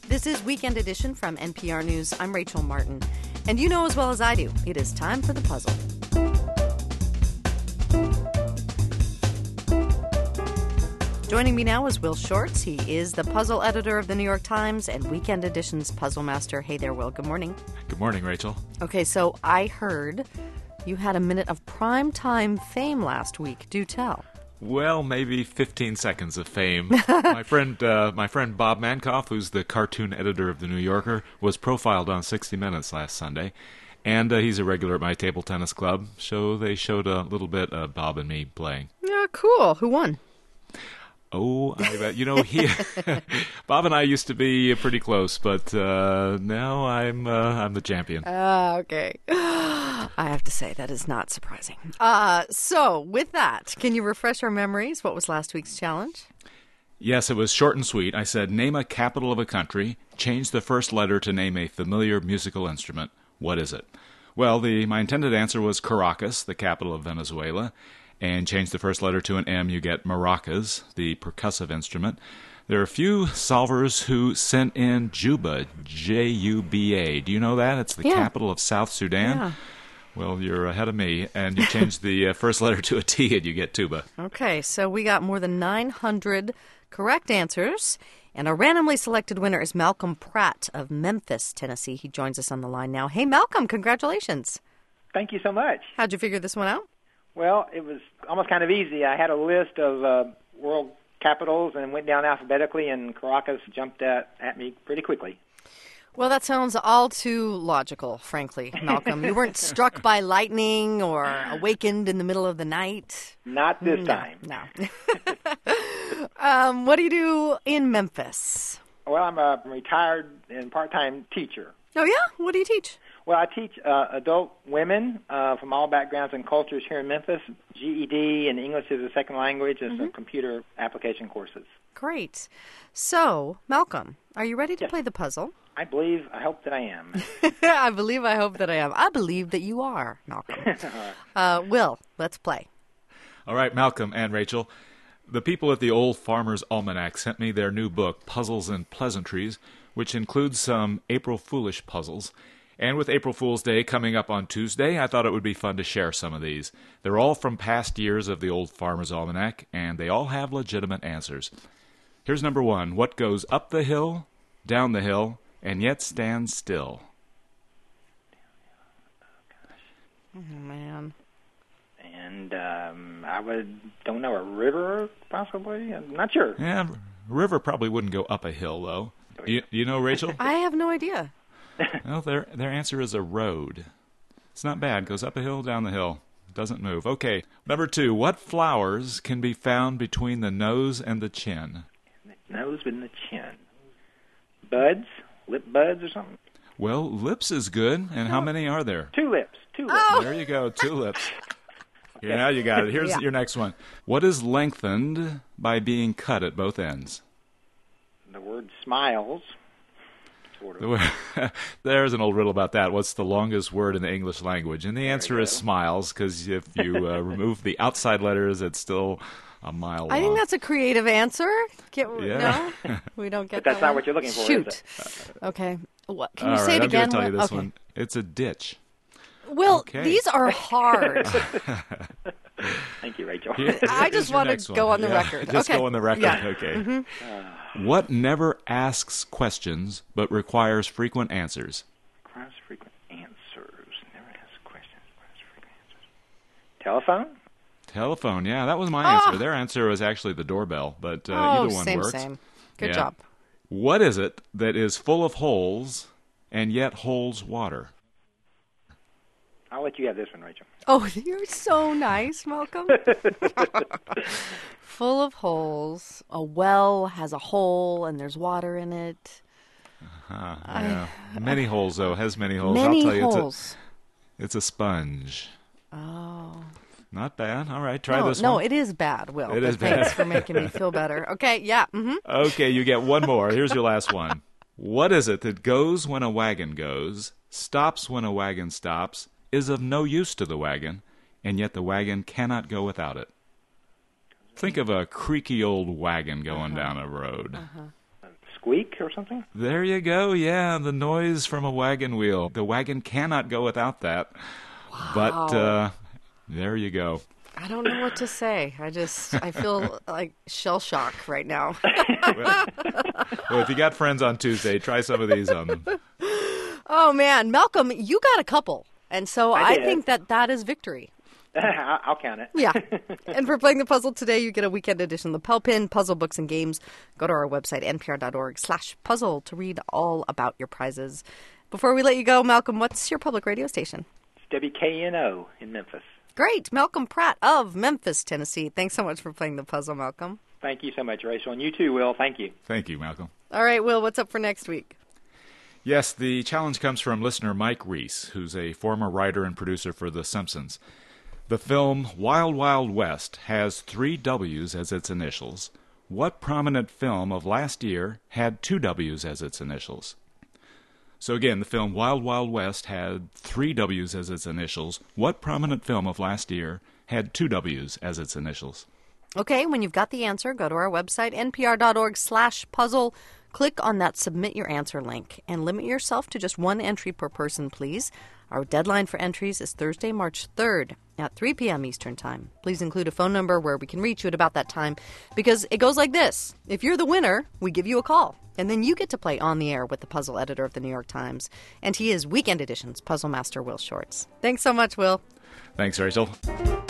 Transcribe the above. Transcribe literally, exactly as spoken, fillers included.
This is Weekend Edition from N P R News. I'm Rachel Martin. And you know as well as I do, it is time for the puzzle. Joining me now is Will Shortz. He is the puzzle editor of the New York Times and Weekend Edition's puzzle master. Hey there, Will. Good morning. Good morning, Rachel. Okay, so I heard you had a minute of primetime fame last week. Do tell. Well, maybe fifteen seconds of fame. my friend uh, my friend Bob Mankoff, who's the cartoon editor of The New Yorker, was profiled on sixty minutes last Sunday. And uh, he's a regular at my table tennis club, so they showed a little bit of Bob and me playing. Yeah, cool. Who won? Oh, I bet. You know, he, Bob and I used to be pretty close, but uh, now I'm uh, I'm the champion. Ah, uh, okay. I have to say, that is not surprising. Uh, so, with that, can you refresh our memories? What was last week's challenge? Yes, it was short and sweet. I said, name a capital of a country, change the first letter to name a familiar musical instrument. What is it? Well, the my intended answer was Caracas, the capital of Venezuela. And change the first letter to an M, you get maracas, the percussive instrument. There are a few solvers who sent in Juba, J U B A. Do you know that? It's the yeah. capital of South Sudan. Yeah. Well, you're ahead of me, and you change the uh, first letter to a T, and you get tuba. Okay, so we got more than nine hundred correct answers, and our randomly selected winner is Malcolm Pratt of Memphis, Tennessee. He joins us on the line now. Hey, Malcolm, congratulations. Thank you so much. How'd you figure this one out? Well, it was almost kind of easy. I had a list of uh, world capitals and went down alphabetically, and Caracas jumped at, at me pretty quickly. Well, that sounds all too logical, frankly, Malcolm. You weren't struck by lightning or awakened in the middle of the night? Not this no, time. No. um, what do you do in Memphis? Well, I'm a retired and part-time teacher. Oh, yeah? What do you teach? Well, I teach uh, adult women uh, from all backgrounds and cultures here in Memphis, G E D and English as a second language, and mm-hmm. some computer application courses. Great. So, Malcolm, are you ready to yes. play the puzzle? I believe, I hope that I am. I believe, I hope that I am. I believe that you are, Malcolm. uh, Will, let's play. All right, Malcolm and Rachel. The people at the Old Farmer's Almanac sent me their new book, Puzzles and Pleasantries, which includes some April Foolish puzzles. And with April Fool's Day coming up on Tuesday, I thought it would be fun to share some of these. They're all from past years of the Old Farmer's Almanac, and they all have legitimate answers. Here's number one. What goes up the hill, down the hill, and yet stands still? Oh, man. And um, I would, don't know, a river, possibly? I'm not sure. Yeah, a river probably wouldn't go up a hill, though. Do you, you know, Rachel? I have no idea. Well, their their answer is a road. It's not bad. Goes up a hill, down the hill. Doesn't move. Okay. Number two. What flowers can be found between the nose and the chin? The nose and the chin. Buds? Lip buds or something? Well, lips is good. And how many are there? Two lips. Two lips. Oh. There you go. Two lips. Here, now you got it. Here's yeah. your next one. What is lengthened by being cut at both ends? The word smiles. Sort of. There's an old riddle about that. What's the longest word in the English language? And the answer is smiles, because if you uh, remove the outside letters, it's still a mile long. I think that's a creative answer. Get, yeah. No? We don't get but that's that not one? what you're looking for, Shoot. is it? Okay. What, can you All say right, it again? I'm going to tell you this okay. one. It's a ditch. Will, Okay. these are hard. Thank you, Rachel. Here- I here's just your want next to go one. on the Yeah, record. Just okay. go on the record. Yeah. Okay. Mm-hmm. What never asks questions but requires frequent answers? Requires frequent answers. Never asks questions. Requires frequent answers. Telephone? Telephone. Yeah, that was my Oh. answer. Their answer was actually the doorbell, but uh, oh, either one same, works. same. Good Yeah. job. What is it that is full of holes and yet holds water? I'll let you have this one, Rachel. Oh, you're so nice, Malcolm. Full of holes. A well has a hole and there's water in it. Uh, yeah. Many holes, though. Has many holes. Many I'll tell you, holes. It's a, it's a sponge. Oh. Not bad. All right, try no, this no, one. it is bad, Will. It but is thanks bad. for making me feel better. Okay, yeah. Mm-hmm. Okay, you get one more. Here's your last one. What is it that goes when a wagon goes, stops when a wagon stops, is of no use to the wagon, and yet the wagon cannot go without it? Think of a creaky old wagon going uh-huh. down a road. Uh-huh. squeak or something? There you go. Yeah, the noise from a wagon wheel. The wagon cannot go without that. Wow. But uh, there you go. I don't know what to say. I just, I feel like shell shock right now. well, well, if you got friends on Tuesday, try some of these on them. Oh, man. Malcolm, you got a couple. And so I, I did. think that that is victory. I'll count it. Yeah. And for playing the puzzle today, you get a weekend edition of the Pell Pin, Puzzle Books and Games. Go to our website, npr.org slash puzzle to read all about your prizes. Before we let you go, Malcolm, what's your public radio station? It's W K N O in Memphis. Great. Malcolm Pratt of Memphis, Tennessee. Thanks so much for playing the puzzle, Malcolm. Thank you so much, Rachel. And you too, Will. Thank you. Thank you, Malcolm. All right, Will, what's up for next week? Yes, the challenge comes from listener Mike Reese, who's a former writer and producer for The Simpsons. The film Wild Wild West has three W's as its initials. What prominent film of last year had two W's as its initials? So again, the film Wild Wild West had three W's as its initials. What prominent film of last year had two W's as its initials? Okay, when you've got the answer, go to our website, npr.org slash puzzle. Click on that Submit Your Answer link and limit yourself to just one entry per person, please. Our deadline for entries is Thursday, March third at three p.m. Eastern Time. Please include a phone number where we can reach you at about that time, because it goes like this. If you're the winner, we give you a call, and then you get to play on the air with the puzzle editor of the New York Times. And he is Weekend Edition's Puzzle Master Will Shortz. Thanks so much, Will. Thanks, Rachel.